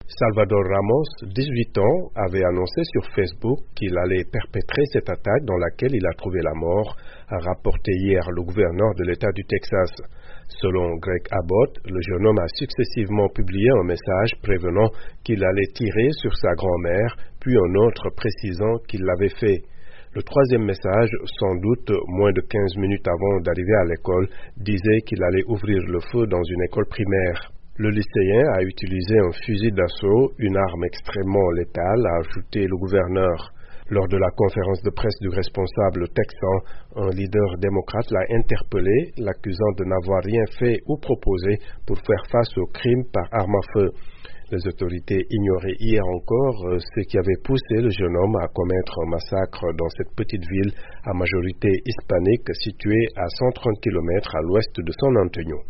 Salvador Ramos, 18 ans, avait annoncé sur Facebook qu'il allait perpétrer cette attaque dans laquelle il a trouvé la mort, a rapporté hier le gouverneur de l'État du Texas. Selon Greg Abbott, le jeune homme a successivement publié un message prévenant qu'il allait tirer sur sa grand-mère, puis un autre précisant qu'il l'avait fait. Le troisième message, sans doute moins de 15 minutes avant d'arriver à l'école, disait qu'il allait ouvrir le feu dans une école primaire. Le lycéen a utilisé un fusil d'assaut, une arme extrêmement létale, a ajouté le gouverneur. Lors de la conférence de presse du responsable texan, un leader démocrate l'a interpellé, l'accusant de n'avoir rien fait ou proposé pour faire face au crime par arme à feu. Les autorités ignoraient hier encore ce qui avait poussé le jeune homme à commettre un massacre dans cette petite ville à majorité hispanique située à 130 km à l'ouest de San Antonio.